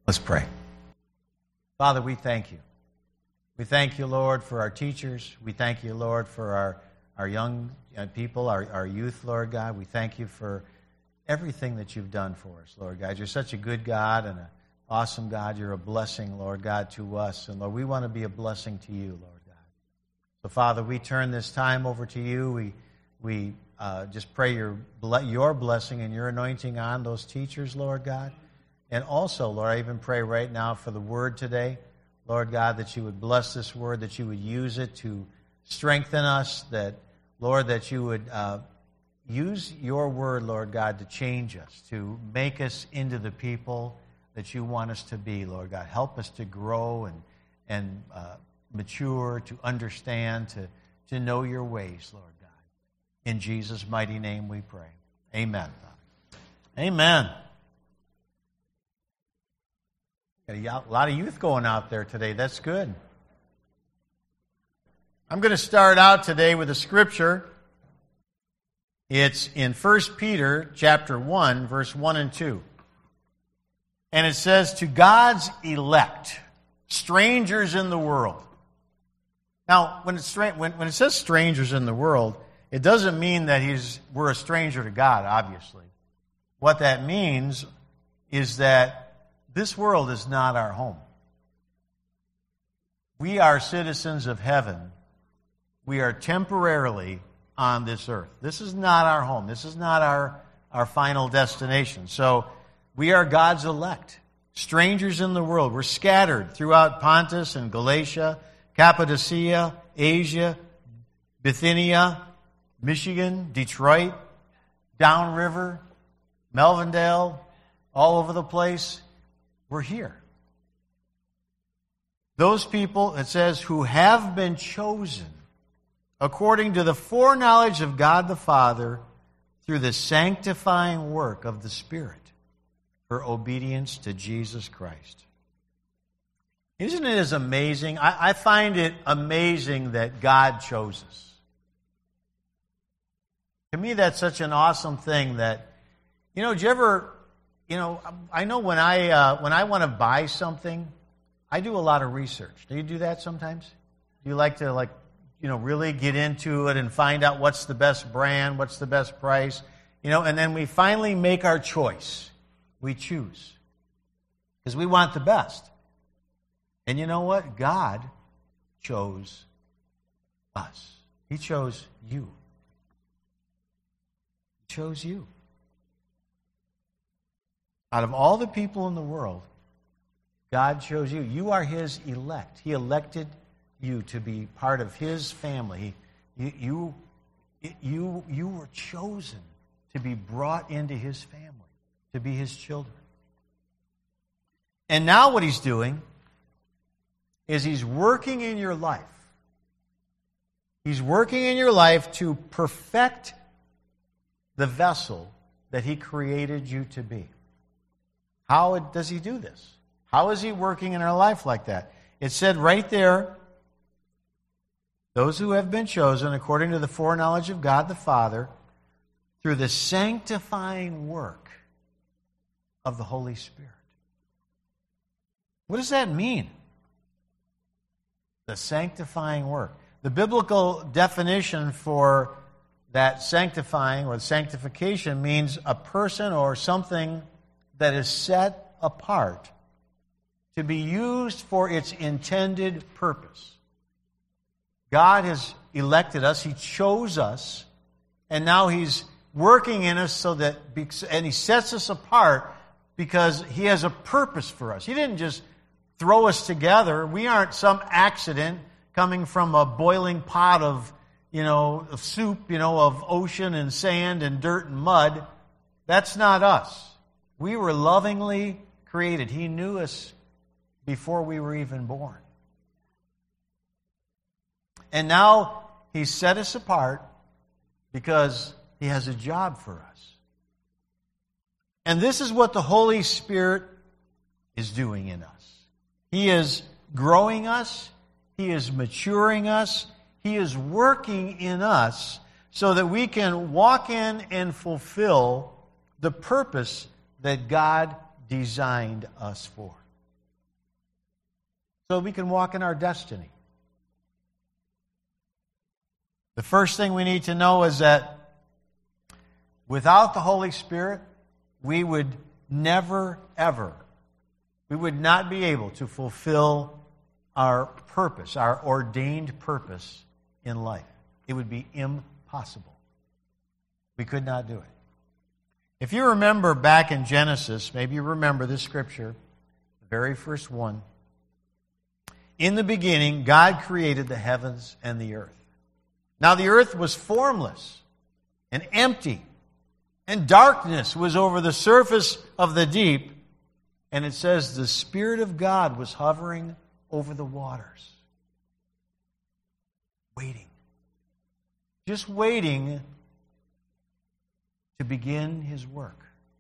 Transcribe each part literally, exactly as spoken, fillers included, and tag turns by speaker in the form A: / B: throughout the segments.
A: Let's pray. Father, we thank you. We thank you, Lord, for our teachers. We thank you, Lord, for our, our young people, our, our youth, Lord God. We thank you for everything that you've done for us, Lord God. You're such a good God and an awesome God. You're a blessing, Lord God, to us. And, Lord, we want to be a blessing to you, Lord God. So, Father, we turn this time over to you. We we uh, just pray your, your blessing and your anointing on those teachers, Lord God. And also, Lord, I even pray right now for the word today, Lord God, that you would bless this word, that you would use it to strengthen us, that, Lord, that you would uh, use your word, Lord God, to change us, to make us into the people that you want us to be, Lord God. Help us to grow and, and uh, mature, to understand, to, to know your ways, Lord God. In Jesus' mighty name we pray. Amen. Amen. Got a lot of youth going out there today. That's good. I'm going to start out today with a scripture. It's in First Peter chapter one, verse one and two. And it says, to God's elect, strangers in the world. Now, when, it's, when, when it says strangers in the world, it doesn't mean that he's we're a stranger to God, obviously. What that means is that this world is not our home. We are citizens of heaven. We are temporarily on this earth. This is not our home. This is not our, our final destination. So we are God's elect, strangers in the world. We're scattered throughout Pontus and Galatia, Cappadocia, Asia, Bithynia, Michigan, Detroit, downriver, Melvindale, all over the place. We're here. Those people, it says, who have been chosen according to the foreknowledge of God the Father through the sanctifying work of the Spirit for obedience to Jesus Christ. Isn't it as amazing? I, I find it amazing that God chose us. To me, that's such an awesome thing that, you know, did you ever... You know, I know when I uh, when I want to buy something, I do a lot of research. Do you do that sometimes? Do you like to, like, you know, really get into it and find out what's the best brand, what's the best price, you know, and then we finally make our choice. We choose because we want the best. And you know what? God chose us. He chose you. He chose you. Out of all the people in the world, God chose you. You are His elect. He elected you to be part of His family. You, you, you, you were chosen to be brought into His family, to be His children. And now what He's doing is He's working in your life. He's working in your life to perfect the vessel that He created you to be. How does He do this? How is He working in our life like that? It said right there, those who have been chosen according to the foreknowledge of God the Father through the sanctifying work of the Holy Spirit. What does that mean? The sanctifying work. The biblical definition for that sanctifying or sanctification means a person or something that is set apart to be used for its intended purpose. God has elected us. He chose us. And now He's working in us so that, and He sets us apart because He has a purpose for us. He didn't just throw us together. We aren't some accident coming from a boiling pot of, you know, of soup, you know, of ocean and sand and dirt and mud. That's not us. We were lovingly created. He knew us before we were even born. And now He's set us apart because He has a job for us. And this is what the Holy Spirit is doing in us. He is growing us. He is maturing us. He is working in us so that we can walk in and fulfill the purpose that God designed us for. so we can walk in our destiny. The first thing we need to know is that without the Holy Spirit, we would never, ever, we would not be able to fulfill our purpose, our ordained purpose in life. It would be impossible. We could not do it. If you remember back in Genesis, maybe you remember this scripture, the very first one. In the beginning, God created the heavens and the earth. Now the earth was formless and empty, and darkness was over the surface of the deep. And it says the Spirit of God was hovering over the waters. Waiting. Just waiting to begin His work.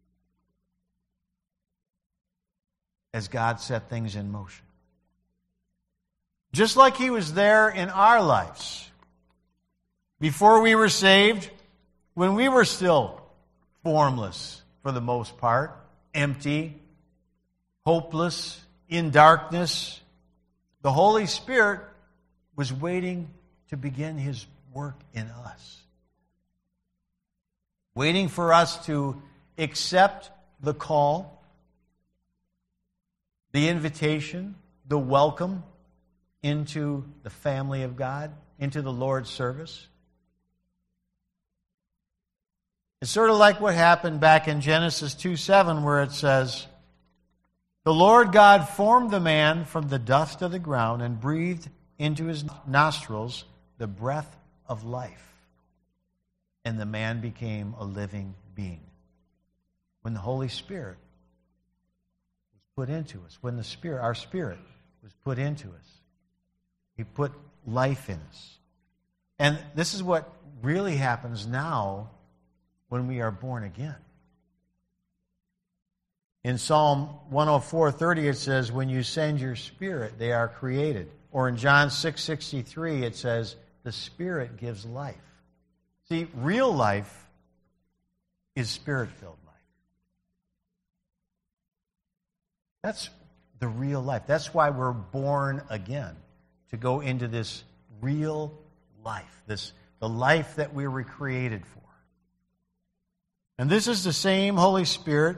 A: As God set things in motion. Just like He was there in our lives. Before we were saved, when we were still formless for the most part, empty, hopeless, in darkness, the Holy Spirit was waiting to begin His work in us. Waiting for us to accept the call, the invitation, the welcome into the family of God, into the Lord's service. It's sort of like what happened back in Genesis two seven, where it says, the Lord God formed the man from the dust of the ground and breathed into his nostrils the breath of life. And the man became a living being. When the Holy Spirit was put into us, when the Spirit, our spirit was put into us, He put life in us. And this is what really happens now when we are born again. In Psalm one oh four thirty it says, when you send your Spirit, they are created. Or in John six sixty-three it says, the Spirit gives life. See, real life is Spirit-filled life. That's the real life. That's why we're born again, to go into this real life, this the life that we were created for. And this is the same Holy Spirit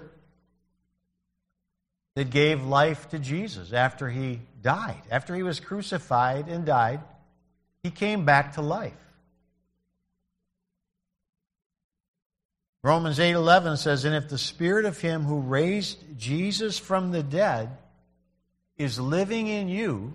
A: that gave life to Jesus after He died. After He was crucified and died, He came back to life. Romans eight eleven says, and if the Spirit of Him who raised Jesus from the dead is living in you,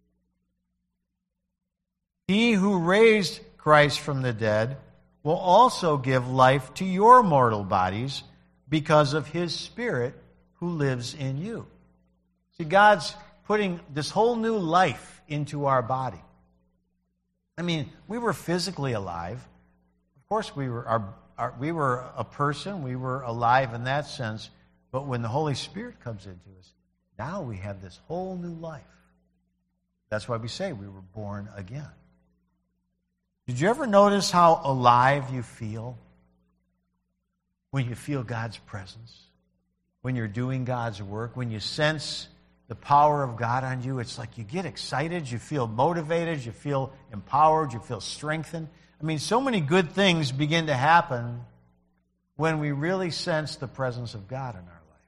A: He who raised Christ from the dead will also give life to your mortal bodies because of His Spirit who lives in you. See, God's putting this whole new life into our body. I mean, we were physically alive. Of course, we were our, our, we were a person. We were alive in that sense. But when the Holy Spirit comes into us, now we have this whole new life. That's why we say we were born again. Did you ever notice how alive you feel when you feel God's presence? When you're doing God's work, when you sense the power of God on you, it's like you get excited, you feel motivated, you feel empowered, you feel strengthened. I mean, so many good things begin to happen when we really sense the presence of God in our life.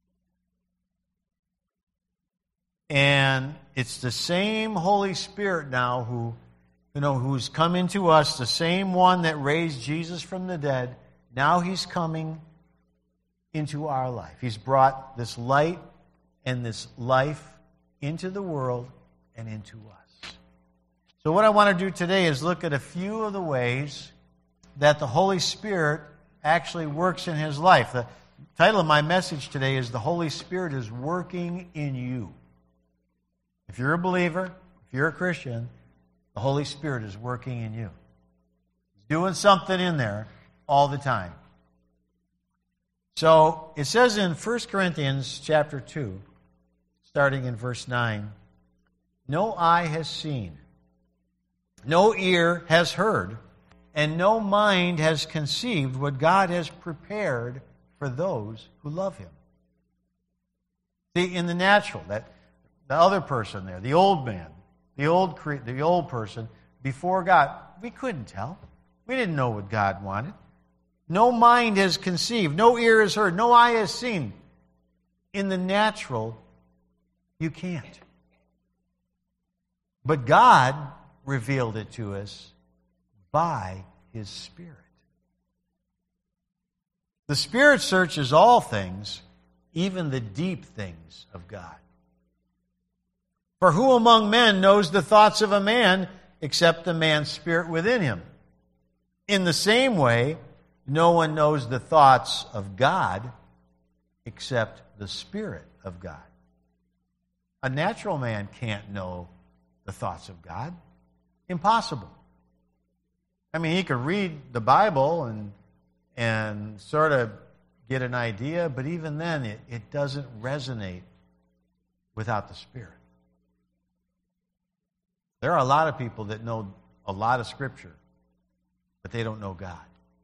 A: And it's the same Holy Spirit now who, you know, who's come into us, the same one that raised Jesus from the dead. Now He's coming into our life. He's brought this light and this life into the world and into us. So what I want to do today is look at a few of the ways that the Holy Spirit actually works in His life. The title of my message today is The Holy Spirit is Working in You. If you're a believer, if you're a Christian, the Holy Spirit is working in you. He's doing something in there all the time. So it says in First Corinthians chapter two, starting in verse nine, no eye has seen, no ear has heard, and no mind has conceived what God has prepared for those who love Him. See, in the natural, that the other person there, the old man, the old cre- the old person, before God, we couldn't tell. We didn't know what God wanted. No mind has conceived, no ear has heard, no eye has seen. In the natural, you can't. But God revealed it to us by His Spirit. The Spirit searches all things, even the deep things of God. For who among men knows the thoughts of a man except the man's spirit within him? In the same way, no one knows the thoughts of God except the Spirit of God. A natural man can't know the thoughts of God. Impossible. I mean, he could read the Bible and and sort of get an idea, but even then it, it doesn't resonate without the Spirit. There are a lot of people that know a lot of Scripture, but they don't know God.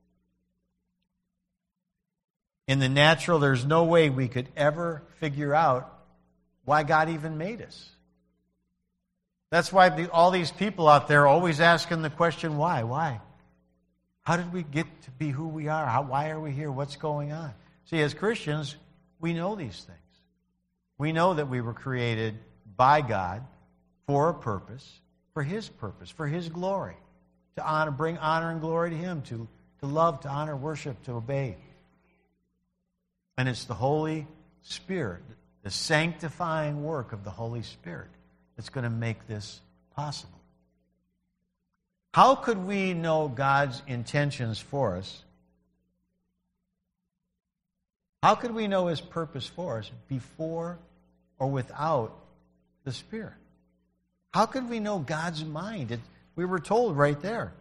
A: In the natural, there's no way we could ever figure out why God even made us. That's why the, all these people out there are always asking the question, why? Why? How did we get to be who we are? How, why are we here? What's going on? See, as Christians, we know these things. We know that we were created by God for a purpose, for His purpose, for His glory, to honor, bring honor and glory to Him, to, to love, to honor, worship, to obey. And it's the Holy Spirit, the sanctifying work of the Holy Spirit, that's going to make this possible. How could we know God's intentions for us? How could we know His purpose for us before or without the Spirit? How could we know God's mind? It, we were told right there.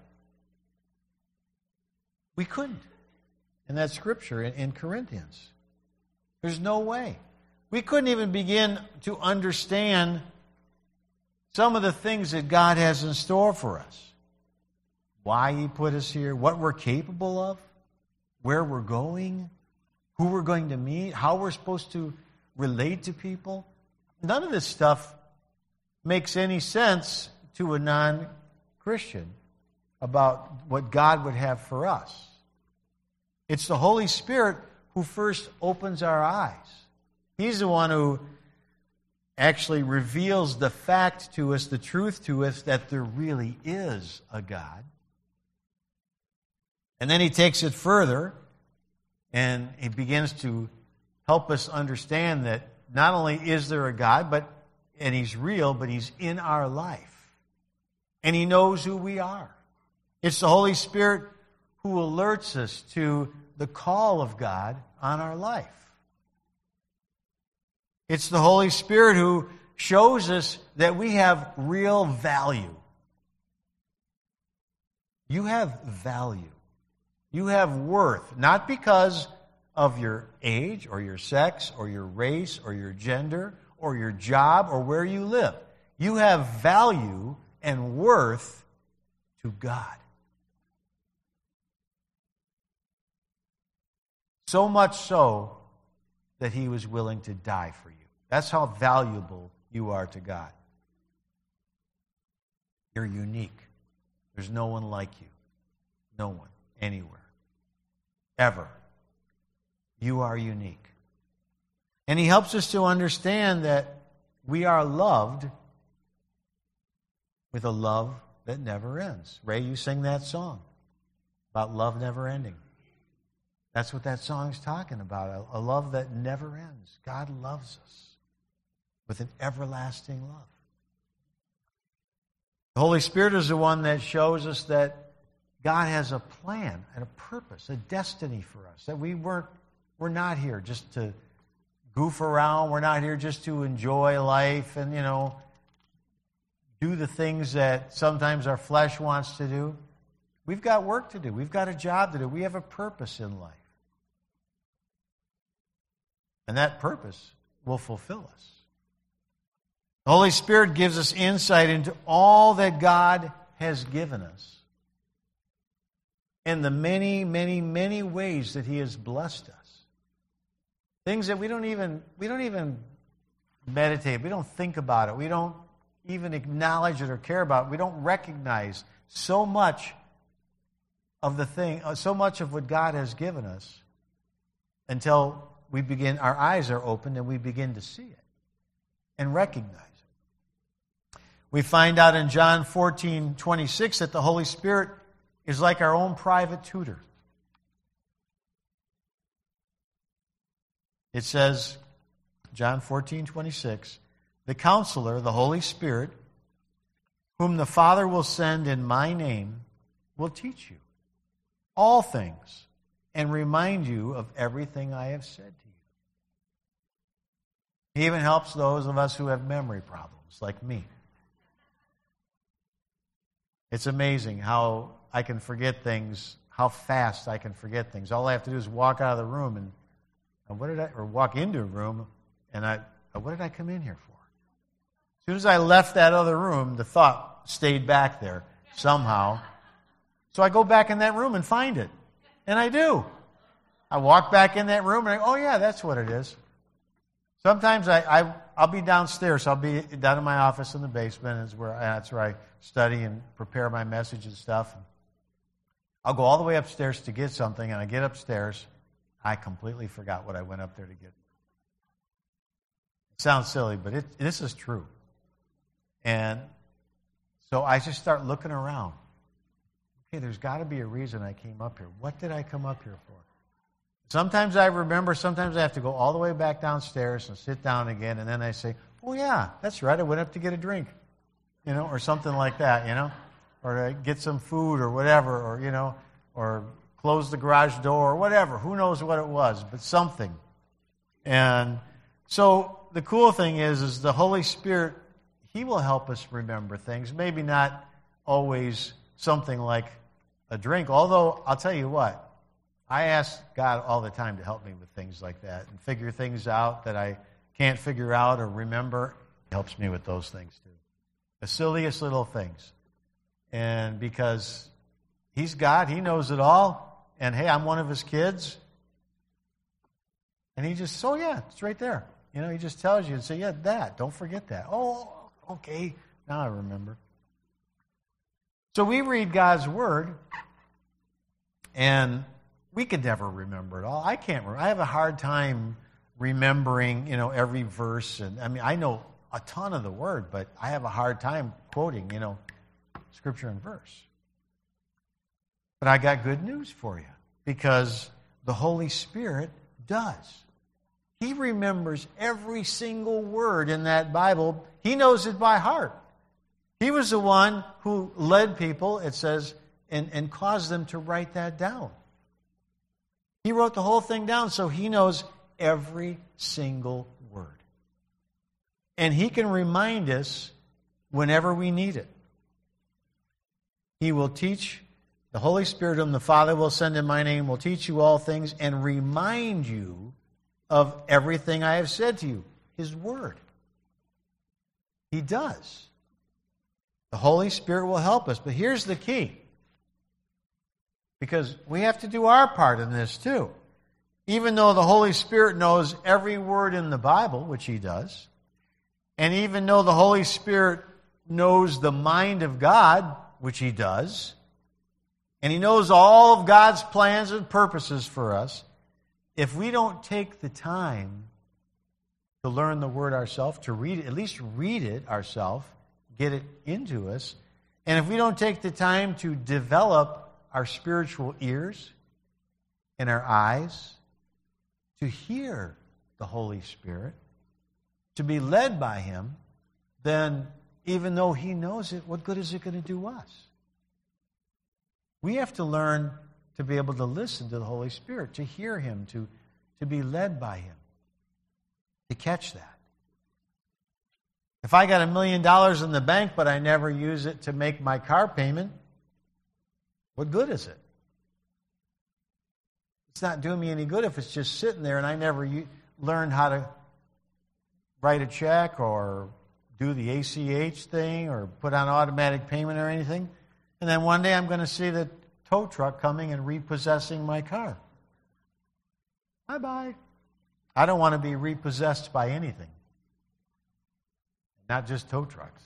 A: We couldn't. In that scripture in, in Corinthians. There's no way. We couldn't even begin to understand some of the things that God has in store for us. Why He put us here, what we're capable of, where we're going, who we're going to meet, how we're supposed to relate to people. None of this stuff makes any sense to a non-Christian about what God would have for us. It's the Holy Spirit who first opens our eyes. He's the one who actually reveals the fact to us, the truth to us, that there really is a God. And then He takes it further, and He begins to help us understand that not only is there a God, but and He's real, but He's in our life. And He knows who we are. It's the Holy Spirit who alerts us to the call of God on our life. It's the Holy Spirit who shows us that we have real value. You have value. You have worth, not because of your age or your sex or your race or your gender or your job or where you live. You have value and worth to God. So much so that He was willing to die for you. That's how valuable you are to God. You're unique. There's no one like you. No one, anywhere. Ever. You are unique. And He helps us to understand that we are loved with a love that never ends. Ray, you sing that song about love never ending. That's what that song's talking about, a, a love that never ends. God loves us with an everlasting love. The Holy Spirit is the one that shows us that God has a plan and a purpose, a destiny for us, that we weren't, we're not here just to goof around. We're not here just to enjoy life and, you know, do the things that sometimes our flesh wants to do. We've got work to do. We've got a job to do. We have a purpose in life. And that purpose will fulfill us. The Holy Spirit gives us insight into all that God has given us and the many, many, many ways that He has blessed us. Things that we don't even we don't even meditate. We don't think about it. We don't even acknowledge it or care about it. We don't recognize so much of the thing, so much of what God has given us until we begin, our eyes are opened and we begin to see it and recognize it. We find out in John fourteen twenty-six that the Holy Spirit is like our own private tutor. It says, John fourteen twenty-six, the Counselor, the Holy Spirit, whom the Father will send in my name, will teach you all things and remind you of everything I have said to you. He even helps those of us who have memory problems, like me. It's amazing how I can forget things, how fast I can forget things. All I have to do is walk out of the room and, and what did I, or walk into a room, and I, what did I come in here for? As soon as I left that other room, the thought stayed back there somehow. So I go back in that room and find it. And I do. I walk back in that room and I, oh yeah, that's what it is. Sometimes I, I, I'll be downstairs. I'll be down in my office in the basement. Is where, that's where I study and prepare my message and stuff. I'll go all the way upstairs to get something, and I get upstairs. I completely forgot what I went up there to get. It sounds silly, but it, this is true. And so I just start looking around. Okay, there's got to be a reason I came up here. What did I come up here for? Sometimes I remember, sometimes I have to go all the way back downstairs and sit down again, and then I say, oh yeah, that's right, I went up to get a drink, you know, or something like that, you know, or to get some food or whatever, or, you know, or close the garage door or whatever. Who knows what it was, but something. And so the cool thing is, is the Holy Spirit, He will help us remember things. Maybe not always something like a drink, although I'll tell you what, I ask God all the time to help me with things like that and figure things out that I can't figure out or remember. He helps me with those things too. The silliest little things. And because He's God, He knows it all. And hey, I'm one of His kids. And He just, so yeah, it's right there. You know, He just tells you and say, yeah, that. Don't forget that. Oh, okay. Now I remember. So we read God's Word, and we could never remember it all. I can't remember. I have a hard time remembering, you know, every verse. And I mean, I know a ton of the Word, but I have a hard time quoting, you know, Scripture and verse. But I got good news for you, because the Holy Spirit does. He remembers every single word in that Bible. He knows it by heart. He was the one who led people, it says, and, and caused them to write that down. He wrote the whole thing down, so He knows every single word. And He can remind us whenever we need it. He will teach, the Holy Spirit whom the Father will send in my name will teach you all things and remind you of everything I have said to you. His Word. He does. The Holy Spirit will help us. But here's the key. Because we have to do our part in this too. Even though the Holy Spirit knows every word in the Bible, which He does, and even though the Holy Spirit knows the mind of God, which He does, and He knows all of God's plans and purposes for us, if we don't take the time to learn the Word ourselves, to read it, at least read it ourselves, get it into us, and if we don't take the time to develop our spiritual ears and our eyes to hear the Holy Spirit, to be led by Him, then even though He knows it, what good is it going to do us? We have to learn to be able to listen to the Holy Spirit, to hear Him, to, to be led by Him, to catch that. If I got a million dollars in the bank, but I never use it to make my car payment, what good is it? It's not doing me any good if it's just sitting there and I never u- learned how to write a check or do the A C H thing or put on automatic payment or anything. And then one day I'm going to see the tow truck coming and repossessing my car. Bye-bye. I don't want to be repossessed by anything. not just tow trucks.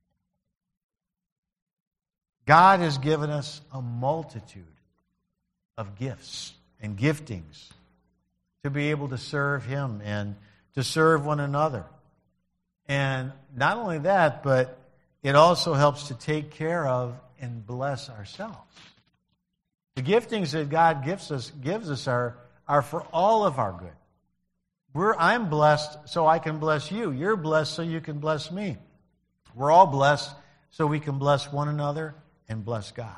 A: God has given us a multitude of gifts and giftings to be able to serve Him and to serve one another. And not only that, but it also helps to take care of and bless ourselves. The giftings that God gives us gives us are, are for all of our good. We're, I'm blessed so I can bless you. You're blessed so you can bless me. We're all blessed so we can bless one another and bless God.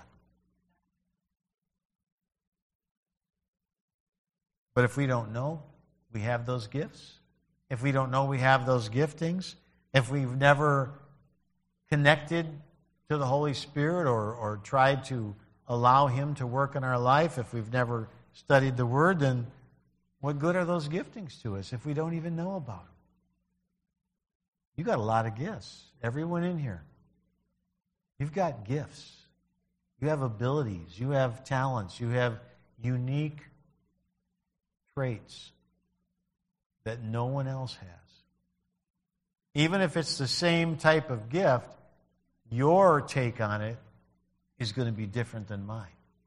A: But if we don't know we have those gifts, if we don't know we have those giftings, if we've never connected to the Holy Spirit or, or tried to allow Him to work in our life, if we've never studied the Word, then what good are those giftings to us if we don't even know about them? You got a lot of gifts. Everyone in here. You've got gifts. You have abilities. You have talents. You have unique traits that no one else has. Even if it's the same type of gift, your take on it is going to be different than mine.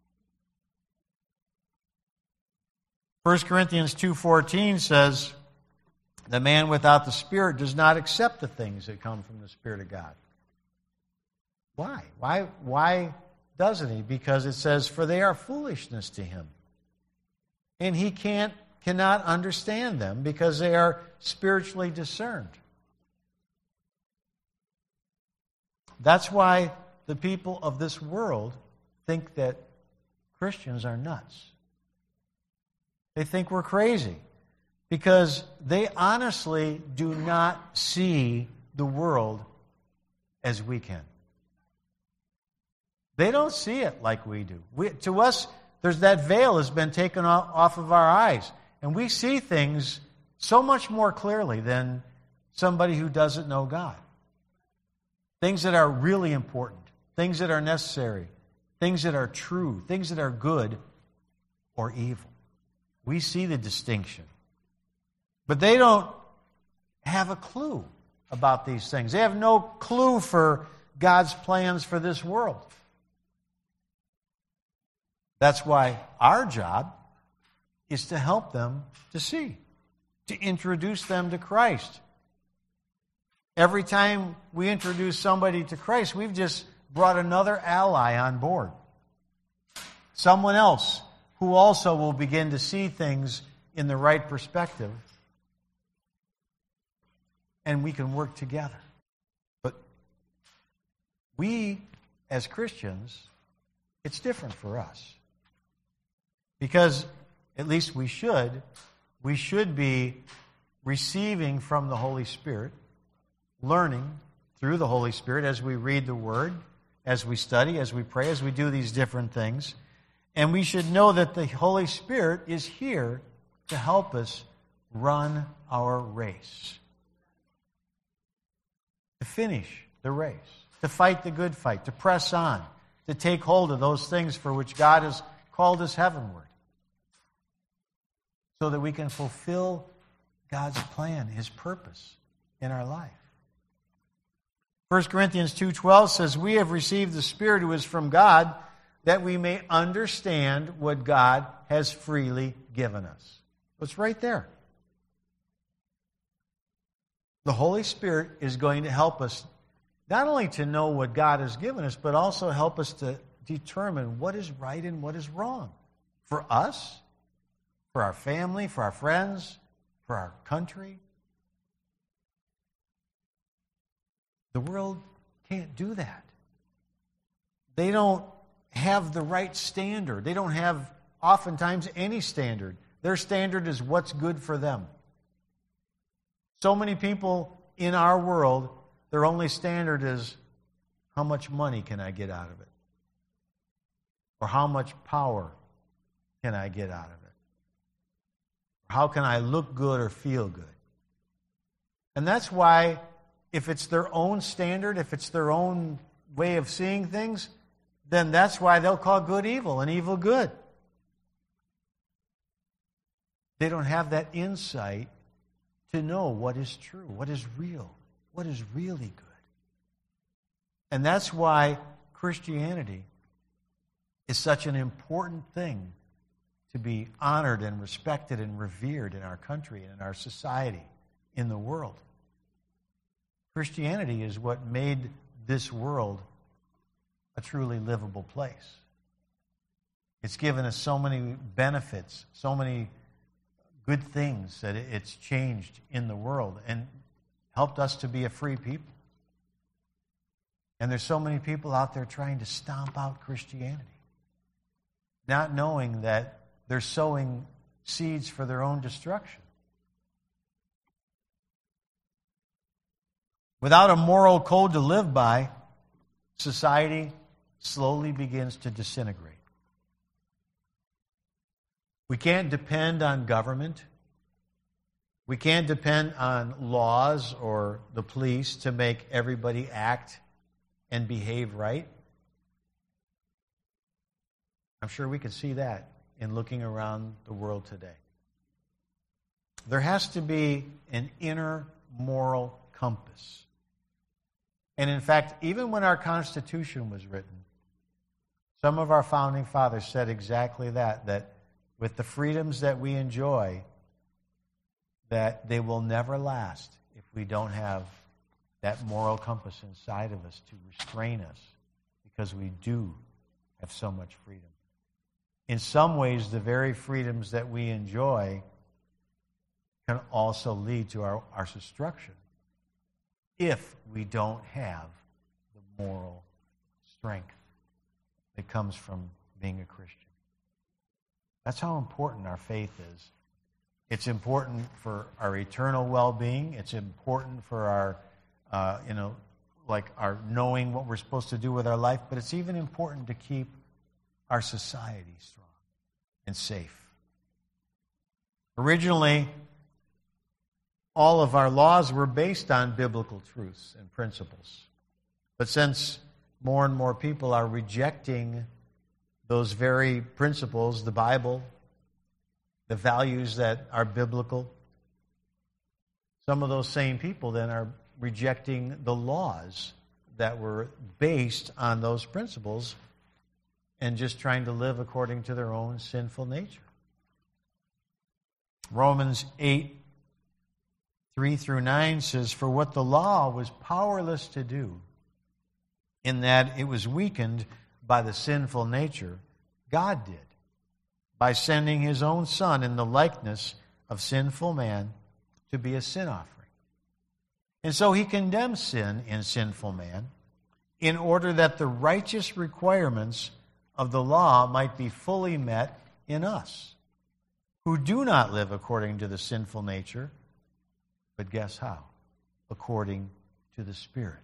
A: First Corinthians two fourteen says, the man without the Spirit does not accept the things that come from the Spirit of God. Why? Why, why doesn't he? Because it says, for they are foolishness to him. And he can't, cannot understand them because they are spiritually discerned. That's why the people of this world think that Christians are nuts. They think we're crazy because they honestly do not see the world as we can. They don't see it like we do. We, to us, there's that veil has been taken off, off of our eyes, and we see things so much more clearly than somebody who doesn't know God. Things that are really important, things that are necessary, things that are true, things that are good or evil. We see the distinction. But they don't have a clue about these things. They have no clue for God's plans for this world. That's why our job is to help them to see, to introduce them to Christ. Every time we introduce somebody to Christ, we've just brought another ally on board. Someone else who also will begin to see things in the right perspective, and we can work together. But we, as Christians, it's different for us. Because, at least we should, we should be receiving from the Holy Spirit, learning through the Holy Spirit as we read the Word, as we study, as we pray, as we do these different things. And we should know that the Holy Spirit is here to help us run our race. To finish the race. To fight the good fight. To press on. To take hold of those things for which God has called us heavenward. So that we can fulfill God's plan, His purpose in our life. First Corinthians two twelve says, we have received the Spirit who is from God, that we may understand what God has freely given us. It's right there. The Holy Spirit is going to help us not only to know what God has given us, but also help us to determine what is right and what is wrong. For us, for our family, for our friends, for our country. The world can't do that. They don't have the right standard. They don't have, oftentimes, any standard. Their standard is what's good for them. So many people in our world, their only standard is how much money can I get out of it? Or how much power can I get out of it? How can I look good or feel good? And that's why, if it's their own standard, if it's their own way of seeing things, then that's why they'll call good evil and evil good. They don't have that insight to know what is true, what is real, what is really good. And that's why Christianity is such an important thing to be honored and respected and revered in our country and in our society, in the world. Christianity is what made this world a truly livable place. It's given us so many benefits, so many good things that it's changed in the world and helped us to be a free people. And there's so many people out there trying to stomp out Christianity, not knowing that they're sowing seeds for their own destruction. Without a moral code to live by, society slowly begins to disintegrate. We can't depend on government. We can't depend on laws or the police to make everybody act and behave right. I'm sure we could see that in looking around the world today. There has to be an inner moral compass. And in fact, even when our Constitution was written, some of our founding fathers said exactly that, that with the freedoms that we enjoy, that they will never last if we don't have that moral compass inside of us to restrain us, because we do have so much freedom. In some ways, the very freedoms that we enjoy can also lead to our, our destruction if we don't have the moral strength that comes from being a Christian. That's how important our faith is. It's important for our eternal well-being. It's important for our, uh, you know, like our knowing what we're supposed to do with our life. But it's even important to keep our society strong and safe. Originally, all of our laws were based on biblical truths and principles. But since more and more people are rejecting those very principles, the Bible, the values that are biblical, some of those same people then are rejecting the laws that were based on those principles and just trying to live according to their own sinful nature. Romans eight, three through nine says, "For what the law was powerless to do, in that it was weakened by the sinful nature, God did, by sending His own Son in the likeness of sinful man to be a sin offering. And so He condemned sin in sinful man, in order that the righteous requirements of the law might be fully met in us, who do not live according to the sinful nature, but guess how? According to the Spirit.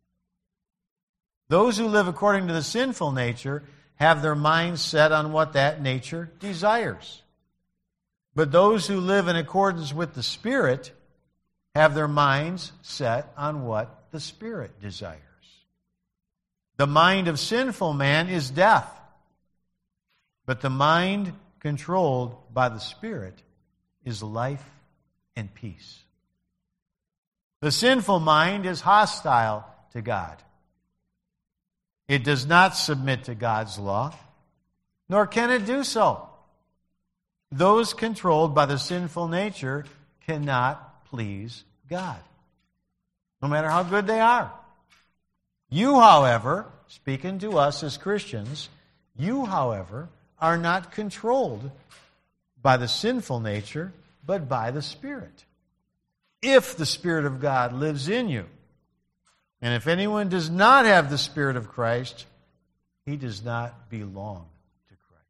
A: Those who live according to the sinful nature have their minds set on what that nature desires. But those who live in accordance with the Spirit have their minds set on what the Spirit desires. The mind of sinful man is death, but the mind controlled by the Spirit is life and peace. The sinful mind is hostile to God. It does not submit to God's law, nor can it do so. Those controlled by the sinful nature cannot please God, no matter how good they are. You, however, speaking to us as Christians, you, however, are not controlled by the sinful nature, but by the Spirit, if the Spirit of God lives in you. And if anyone does not have the Spirit of Christ, he does not belong to Christ."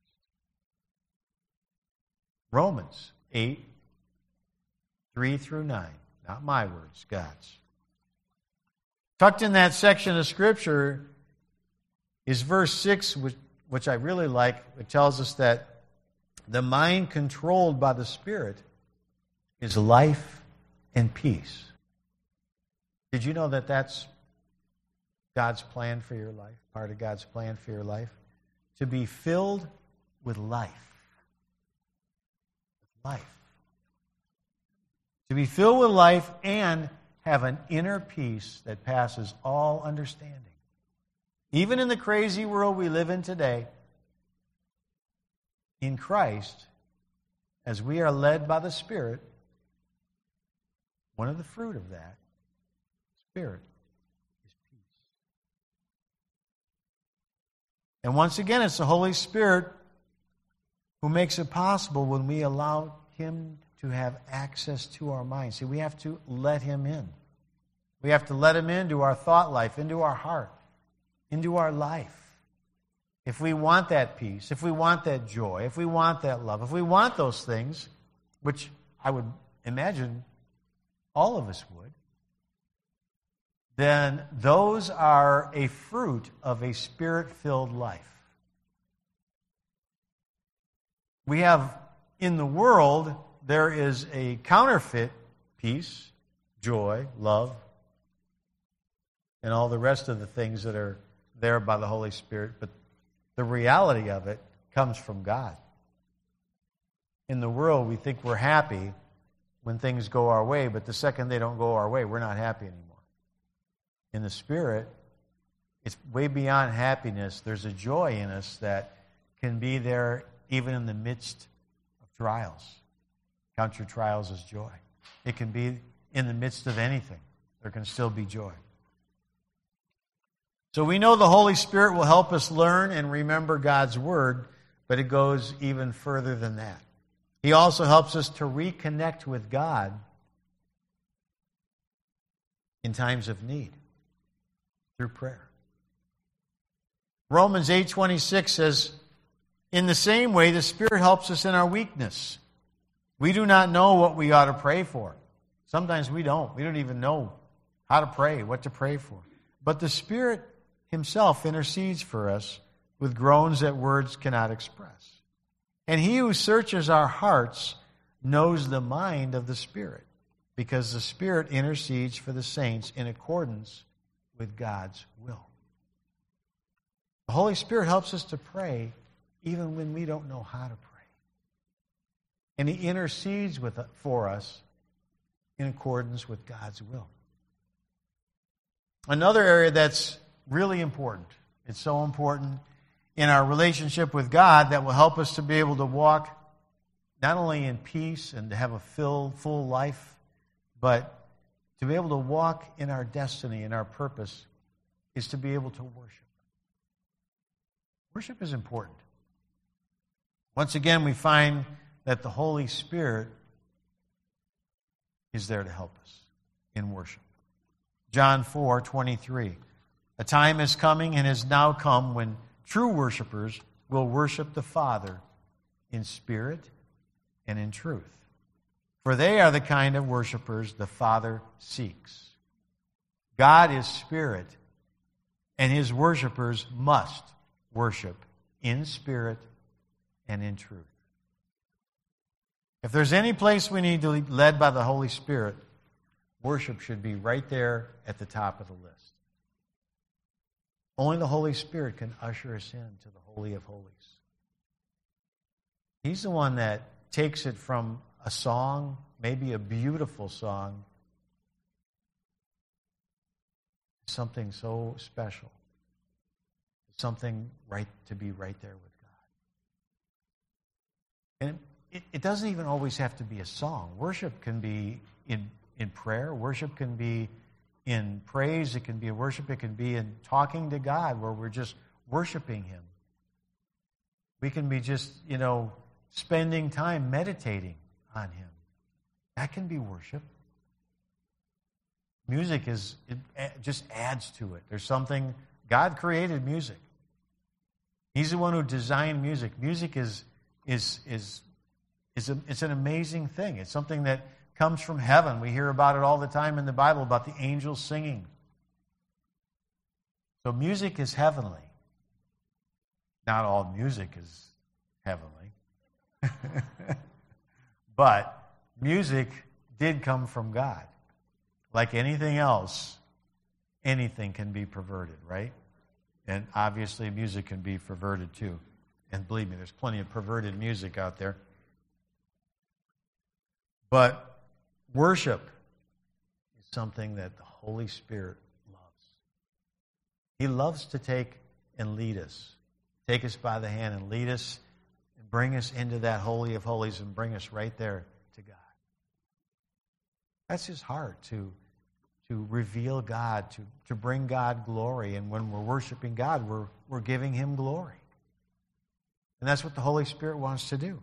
A: Romans eight, three through nine. Not my words, God's. Tucked in that section of Scripture is verse six, which, which I really like. It tells us that the mind controlled by the Spirit is life and peace. Did you know that that's God's plan for your life, part of God's plan for your life? To be filled with life. Life. To be filled with life and have an inner peace that passes all understanding. Even in the crazy world we live in today, in Christ, as we are led by the Spirit, one of the fruit of that Spirit is peace. And once again, it's the Holy Spirit who makes it possible when we allow Him to have access to our mind. See, we have to let Him in. We have to let Him into our thought life, into our heart, into our life. If we want that peace, if we want that joy, if we want that love, if we want those things, which I would imagine all of us would, then those are a fruit of a Spirit-filled life. We have, in the world, there is a counterfeit peace, joy, love, and all the rest of the things that are there by the Holy Spirit, but the reality of it comes from God. In the world, we think we're happy when things go our way, but the second they don't go our way, we're not happy anymore. In the Spirit, it's way beyond happiness. There's a joy in us that can be there even in the midst of trials. Count your trials as joy. It can be in the midst of anything. There can still be joy. So we know the Holy Spirit will help us learn and remember God's Word, but it goes even further than that. He also helps us to reconnect with God in times of need through prayer. Romans eight twenty-six says, "In the same way, the Spirit helps us in our weakness. We do not know what we ought to pray for." Sometimes we don't. We don't even know how to pray, what to pray for. But the Spirit Himself intercedes for us with groans that words cannot express. And He who searches our hearts knows the mind of the Spirit, because the Spirit intercedes for the saints in accordance with God's will. The Holy Spirit helps us to pray even when we don't know how to pray. And He intercedes with, for us in accordance with God's will. Another area that's really important, it's so important in our relationship with God that will help us to be able to walk not only in peace and to have a filled, full life, but to be able to walk in our destiny and our purpose is to be able to worship. Worship is important. Once again, we find that the Holy Spirit is there to help us in worship. John four twenty-three. "A time is coming and has now come when true worshipers will worship the Father in spirit and in truth. For they are the kind of worshipers the Father seeks." God is spirit, and His worshipers must worship in spirit and in truth. If there's any place we need to be led by the Holy Spirit, worship should be right there at the top of the list. Only the Holy Spirit can usher us into the Holy of Holies. He's the one that takes it from a song, maybe a beautiful song, to something so special, something right to be right there with God. And it, it doesn't even always have to be a song. Worship can be in, in prayer. Worship can be in praise. It can be in worship. It can be in talking to God where we're just worshiping Him. We can be just, you know, spending time meditating on Him. That can be worship. Music is, it just adds to it. There's something, God created music. He's the one who designed music. Music is, is, is, is a, it's an amazing thing. It's something that comes from heaven. We hear about it all the time in the Bible, about the angels singing. So music is heavenly. Not all music is heavenly. But music did come from God. Like anything else, anything can be perverted, right? And obviously music can be perverted too. And believe me, there's plenty of perverted music out there. But worship is something that the Holy Spirit loves. He loves to take and lead us, take us by the hand and lead us and bring us into that Holy of Holies and bring us right there to God. That's His heart, to, to reveal God, to, to bring God glory. And when we're worshiping God, we're, we're giving Him glory. And that's what the Holy Spirit wants to do.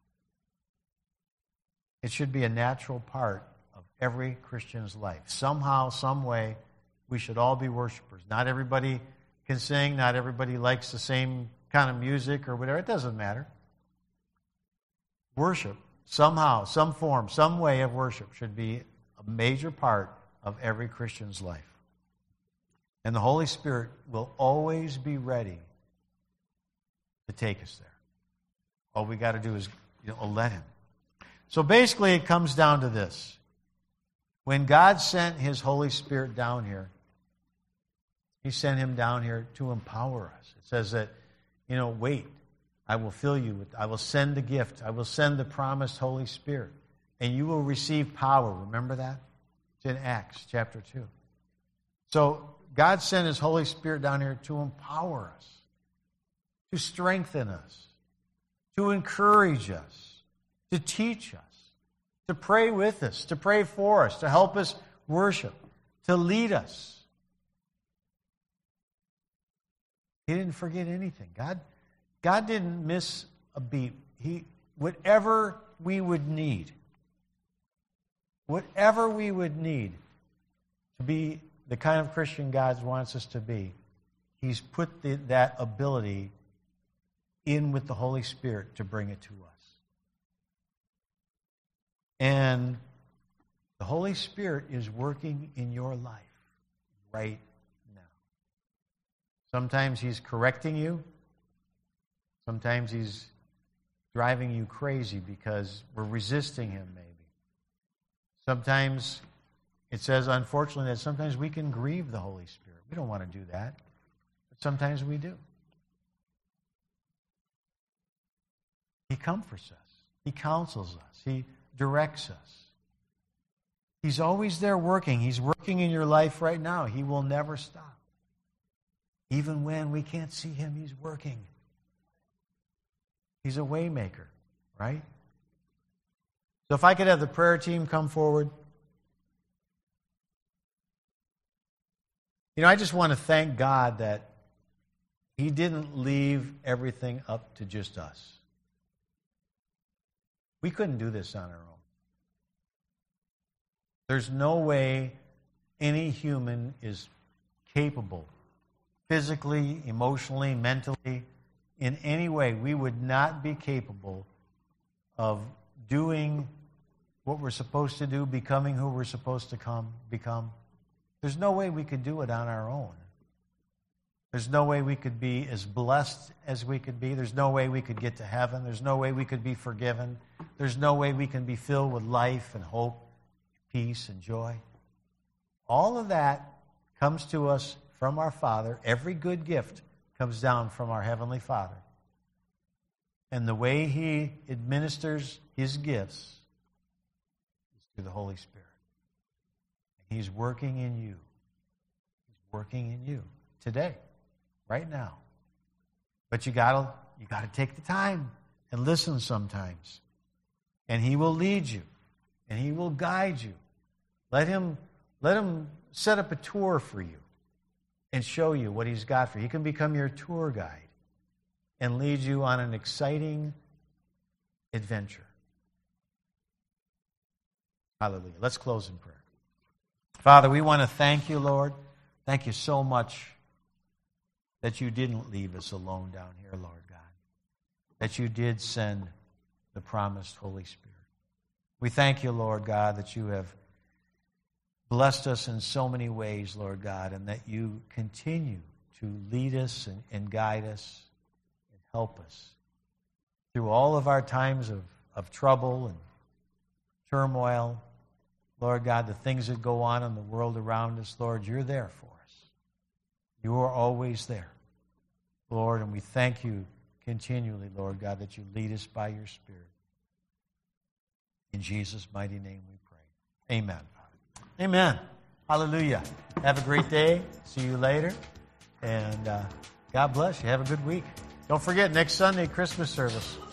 A: It should be a natural part of every Christian's life. Somehow, some way, we should all be worshipers. Not everybody can sing. Not everybody likes the same kind of music or whatever. It doesn't matter. Worship, somehow, some form, some way of worship should be a major part of every Christian's life. And the Holy Spirit will always be ready to take us there. All we got to do is, you know, let Him. So basically it comes down to this. When God sent His Holy Spirit down here, He sent Him down here to empower us. It says that, you know, wait, I will fill you with, I will send the gift, I will send the promised Holy Spirit, and you will receive power. Remember that? It's in Acts chapter two. So God sent His Holy Spirit down here to empower us, to strengthen us, to encourage us, to teach us, to pray with us, to pray for us, to help us worship, to lead us. He didn't forget anything. God, God didn't miss a beat. He, whatever we would need, whatever we would need to be the kind of Christian God wants us to be, He's put the, that ability in with the Holy Spirit to bring it to us. And the Holy Spirit is working in your life right now. Sometimes He's correcting you. Sometimes He's driving you crazy because we're resisting Him, maybe. Sometimes it says, unfortunately, that sometimes we can grieve the Holy Spirit. We don't want to do that, but sometimes we do. He comforts us. He counsels us. He directs us. He's always there working. He's working in your life right now. He will never stop. Even when we can't see Him, He's working. He's a way maker, right? So if I could have the prayer team come forward. You know, I just want to thank God that He didn't leave everything up to just us. We couldn't do this on our own. There's no way any human is capable, physically, emotionally, mentally, in any way. We would not be capable of doing what we're supposed to do, becoming who we're supposed to come, become. There's no way we could do it on our own. There's no way we could be as blessed as we could be. There's no way we could get to heaven. There's no way we could be forgiven. There's no way we can be filled with life and hope, peace and joy. All of that comes to us from our Father. Every good gift comes down from our Heavenly Father. And the way He administers His gifts is through the Holy Spirit. He's working in you. He's working in you today. Right now. But you gotta you gotta take the time and listen sometimes. And He will lead you. And He will guide you. Let Him let Him set up a tour for you and show you what He's got for you. He can become your tour guide and lead you on an exciting adventure. Hallelujah. Let's close in prayer. Father, we want to thank You, Lord. Thank You so much that You didn't leave us alone down here, Lord God. That You did send the promised Holy Spirit. We thank You, Lord God, that You have blessed us in so many ways, Lord God, and that You continue to lead us and, and guide us and help us through all of our times of, of trouble and turmoil. Lord God, the things that go on in the world around us, Lord, You're there for us. You are always there, Lord, and we thank You continually, Lord God, that You lead us by Your Spirit. In Jesus' mighty name we pray. Amen. Amen. Hallelujah. Have a great day. See you later. And uh, God bless you. Have a good week. Don't forget, next Sunday, Christmas service.